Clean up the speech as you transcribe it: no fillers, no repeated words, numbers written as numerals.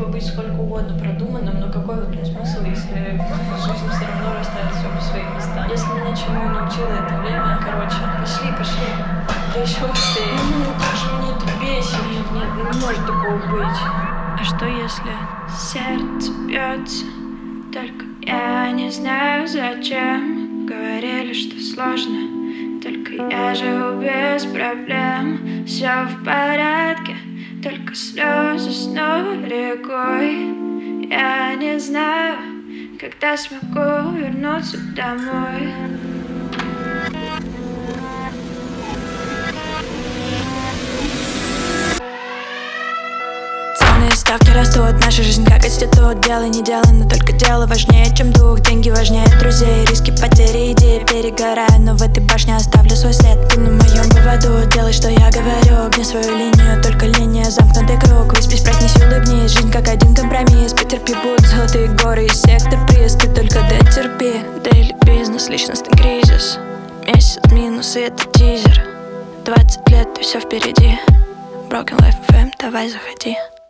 бы быть сколько угодно продуманным, но какой в этом смысл, если жизнь все равно расставит все по своим местам? Если меня чему и научило это время, пошли. Да еще быстрее. Как же меня это бесит. Нет, не может такого быть. А что если сердце бьется, только я не знаю зачем? Говорили, что сложно, только я живу без проблем. Все в порядке, только слезы снова рекой. Я не знаю, когда смогу вернуться домой. Ставки растут, наша жизнь как институт. Делай, не делай, но только дело важнее, чем дух. Деньги важнее друзей, риски, потери, идеи перегораю, но в этой башне оставлю свой след. Ты на моем поводу, делай, что я говорю. Гни свою линию, только линия, замкнутый круг. Выспись, проснись, улыбнись, жизнь как один компромисс. Потерпи, будут золотые горы и сектор приз. Ты только дотерпи. Дейли бизнес, личностный кризис. Месяц минус, и это тизер. 20 лет, и все впереди. Broken Life FM, давай заходи.